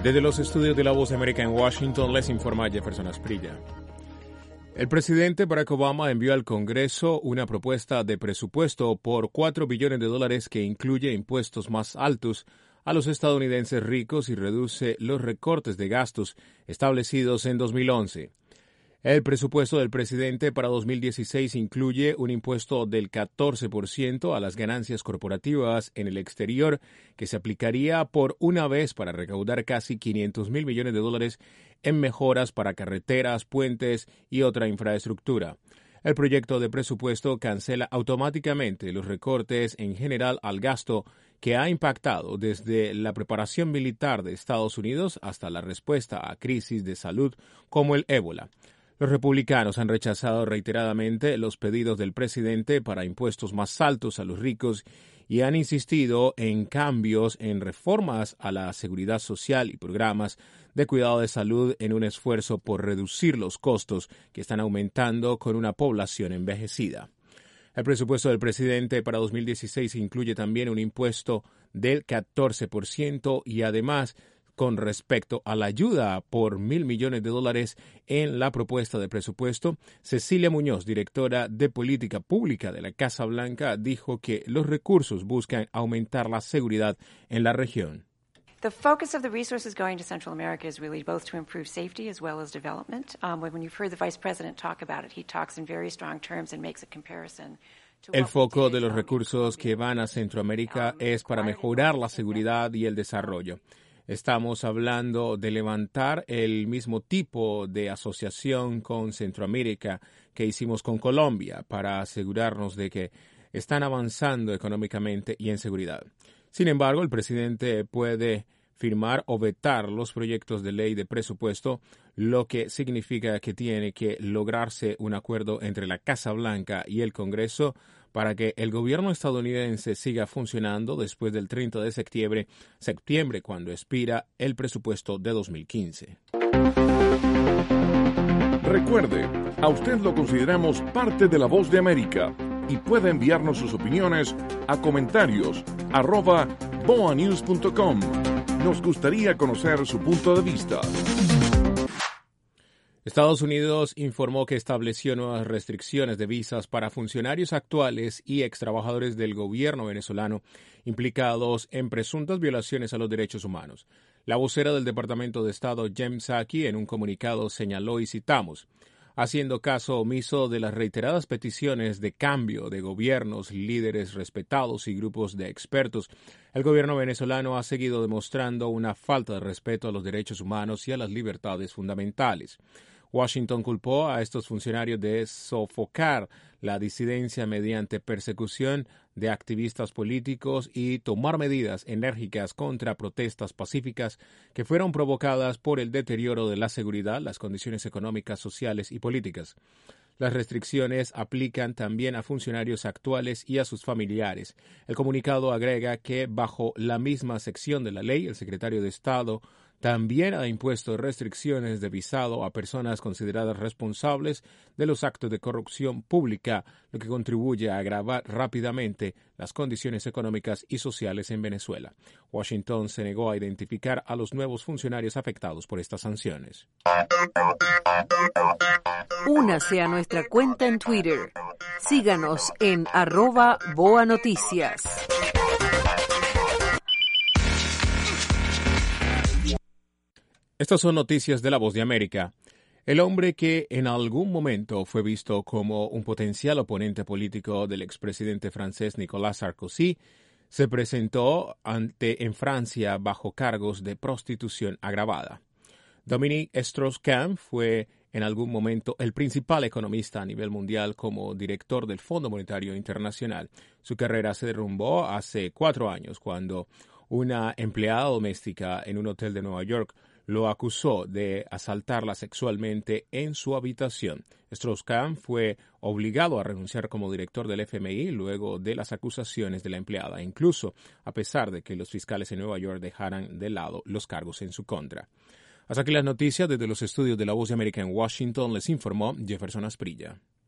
Desde los estudios de La Voz de América en Washington les informa Jefferson Asprilla. El presidente Barack Obama envió al Congreso una propuesta de presupuesto por $4 billones que incluye impuestos más altos a los estadounidenses ricos y reduce los recortes de gastos establecidos en 2011. El presupuesto del presidente para 2016 incluye un impuesto del 14% a las ganancias corporativas en el exterior que se aplicaría por una vez para recaudar casi $500 millones en mejoras para carreteras, puentes y otra infraestructura. El proyecto de presupuesto cancela automáticamente los recortes en general al gasto que ha impactado desde la preparación militar de Estados Unidos hasta la respuesta a crisis de salud como el ébola. Los republicanos han rechazado reiteradamente los pedidos del presidente para impuestos más altos a los ricos y han insistido en cambios en reformas a la seguridad social y programas de cuidado de salud en un esfuerzo por reducir los costos que están aumentando con una población envejecida. El presupuesto del presidente para 2016 incluye también un impuesto del 14% y además con respecto a la ayuda por $1,000 millones en la propuesta de presupuesto, Cecilia Muñoz, directora de Política Pública de la Casa Blanca, dijo que los recursos buscan aumentar la seguridad en la región. The focus of the resources going to Central America is really both to improve safety as well as development. When you've heard the Vice President talk about it, he talks in very strong terms and makes a comparison. El foco de los recursos que van a Centroamérica es para mejorar la seguridad y el desarrollo. Estamos hablando de levantar el mismo tipo de asociación con Centroamérica que hicimos con Colombia para asegurarnos de que están avanzando económicamente y en seguridad. Sin embargo, el presidente puede firmar o vetar los proyectos de ley de presupuesto, lo que significa que tiene que lograrse un acuerdo entre la Casa Blanca y el Congreso para que el gobierno estadounidense siga funcionando después del 30 de septiembre, cuando expira el presupuesto de 2015. Recuerde, a usted lo consideramos parte de La Voz de América y puede enviarnos sus opiniones a comentarios@boanews.com. Nos gustaría conocer su punto de vista. Estados Unidos informó que estableció nuevas restricciones de visas para funcionarios actuales y extrabajadores del gobierno venezolano implicados en presuntas violaciones a los derechos humanos. La vocera del Departamento de Estado, Jen Psaki, en un comunicado señaló, y citamos, haciendo caso omiso de las reiteradas peticiones de cambio de gobiernos, líderes respetados y grupos de expertos, el gobierno venezolano ha seguido demostrando una falta de respeto a los derechos humanos y a las libertades fundamentales. Washington culpó a estos funcionarios de sofocar la disidencia mediante persecución de activistas políticos y tomar medidas enérgicas contra protestas pacíficas que fueron provocadas por el deterioro de la seguridad, las condiciones económicas, sociales y políticas. Las restricciones aplican también a funcionarios actuales y a sus familiares. El comunicado agrega que, bajo la misma sección de la ley, el secretario de Estado también ha impuesto restricciones de visado a personas consideradas responsables de los actos de corrupción pública, lo que contribuye a agravar rápidamente las condiciones económicas y sociales en Venezuela. Washington se negó a identificar a los nuevos funcionarios afectados por estas sanciones. Únase a nuestra cuenta en Twitter. Síganos en @BoaNoticias. Estas son noticias de La Voz de América. El hombre que en algún momento fue visto como un potencial oponente político del expresidente francés Nicolas Sarkozy se presentó en Francia bajo cargos de prostitución agravada. Dominique Strauss-Kahn fue en algún momento el principal economista a nivel mundial como director del Fondo Monetario Internacional. Su carrera se derrumbó hace 4 años cuando una empleada doméstica en un hotel de Nueva York lo acusó de asaltarla sexualmente en su habitación. Strauss-Kahn fue obligado a renunciar como director del FMI luego de las acusaciones de la empleada, incluso a pesar de que los fiscales en Nueva York dejaran de lado los cargos en su contra. Hasta aquí las noticias desde los estudios de La Voz de América en Washington, les informó Jefferson Asprilla.